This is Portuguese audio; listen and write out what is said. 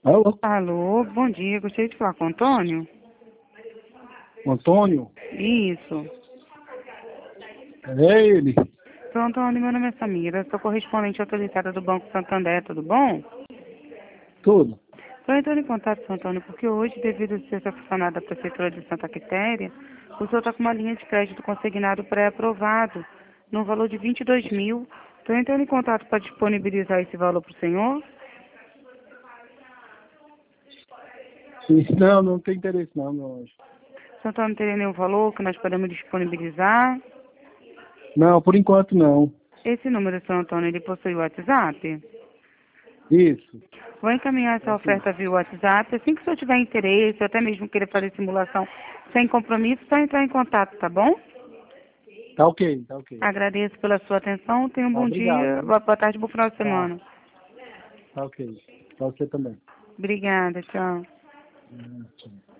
Alô? Alô, bom dia. Gostaria de falar com o Antônio? Antônio? Isso. É ele? Sou Antônio, meu nome é Samira. Sou correspondente autorizada do Banco Santander, tudo bom? Tudo. Estou entrando em contato, seu Antônio, porque hoje, devido a ser funcionário da Prefeitura de Santa Quitéria, o senhor está com uma linha de crédito consignado pré-aprovado, no valor de 22 mil. Estou entrando em contato para disponibilizar esse valor para o senhor. Não, não tem interesse não, meu anjo. O senhor não teria nenhum valor que nós podemos disponibilizar? Não, por enquanto não. Esse número, seu Antônio, ele possui o WhatsApp? Isso. Vou encaminhar essa Aqui. oferta via WhatsApp. Assim que o senhor tiver interesse, ou até mesmo querer fazer simulação sem compromisso, só entrar em contato, tá bom? Tá ok, tá ok. Agradeço pela sua atenção. Tenha um Tá, bom obrigado, dia, viu? boa tarde, bom final de Tá, semana. tá ok. Pra você também. Obrigada, tchau. Tchau.